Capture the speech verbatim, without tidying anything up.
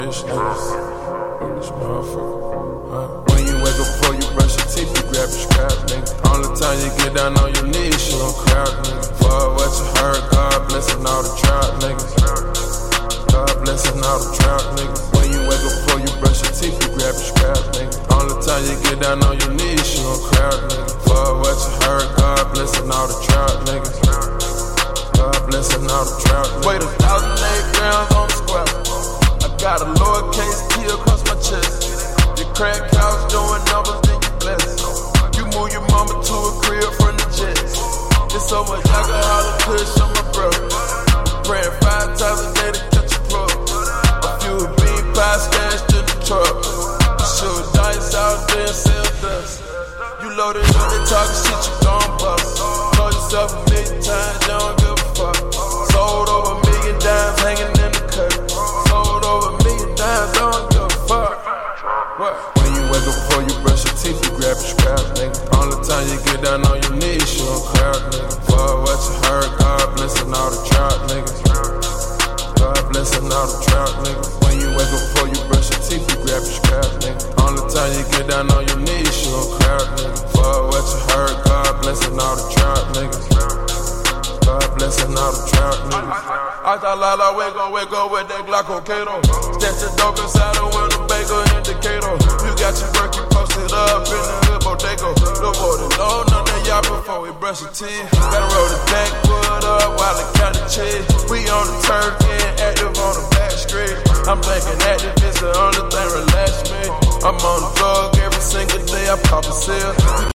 Bitch niggas in this motherfucker. Huh? When you wake up before you brush your teeth, you grab your scrap, nigga. Only time you get down on your knees, you gon' crowd, nigga. For what you heard, God blessing all the trap niggas. God blessing all the trap niggas. When you wake up before you brush your teeth, you grab your scrap, nigga. Only time you get down on your knees, you gon' crowd, nigga. For what you heard, God blessing all the trap niggas. God blessing all the trap niggas. Wait a thousand eight grams on the square. Got a lowercase T across my chest. Your crack house doing numbers, then you bless. You move your mama to a crib from the jets. There's so much alcohol and push on my brother. Praying five times a day to catch a plug. A few bean pies stashed in the truck. You shoot dice out there and sell dust. You loaded up and talking shit, you gon' bust. Told yourself a million times, you don't give a fuck. Sold over a million dimes hanging in the cut. Sold over a million dimes, don't give a fuck. What? When you wake up before you brush your teeth, you grab your scrap, nigga. Only time you get down on your knees, you gon' crowd, nigga. For what you heard, God blessing all the trap niggas. God blessing all the trap niggas. When you wake up before you brush your teeth, you grab your scrap, nigga. Only time you get down on your knees, you gon' crowd, nigga. For what you heard, God blessing all the trap niggas. God blessing all the trap niggas. I thought Lala wake up, wake up with that Glockocato. Stash the dope inside the window, bagel indicator. You got your work, you posted up in the hood bodega. Look for the low, none of y'all before we brush your teeth. Gotta roll the backwood up while I count the cheese. We on the turf, getting active on the back street. I'm thinking active is the only thing relax me. I'm on the drug every single day, I pop a seal.